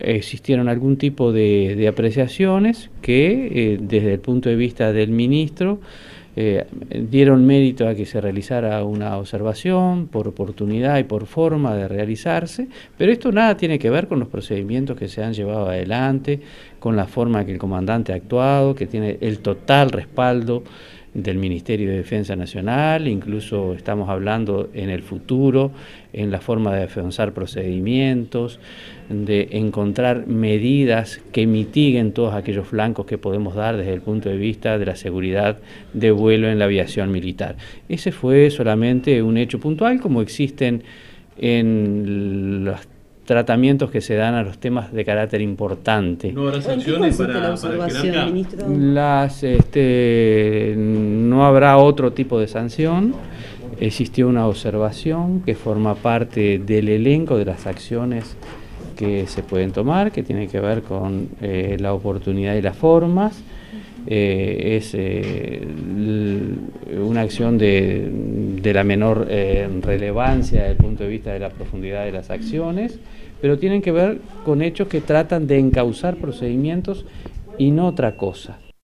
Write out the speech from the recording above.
existieron algún tipo de apreciaciones que desde el punto de vista del ministro dieron mérito a que se realizara una observación por oportunidad y por forma de realizarse, pero esto nada tiene que ver con los procedimientos que se han llevado adelante, con la forma que el comandante ha actuado, que tiene el total respaldo del Ministerio de Defensa Nacional. Incluso estamos hablando en el futuro, en la forma de afianzar procedimientos, de encontrar medidas que mitiguen todos aquellos flancos que podemos dar desde el punto de vista de la seguridad de vuelo en la aviación militar. Ese fue solamente un hecho puntual, como existen en los tratamientos que se dan a los temas de carácter importante. ¿No habrá sanciones para la observación, el jerarca? ministro? No habrá otro tipo de sanción. Existió una observación que forma parte del elenco de las acciones que se pueden tomar, que tiene que ver con la oportunidad y las formas. Es una acción de la menor relevancia desde el punto de vista de la profundidad de las acciones, pero tienen que ver con hechos que tratan de encauzar procedimientos y no otra cosa.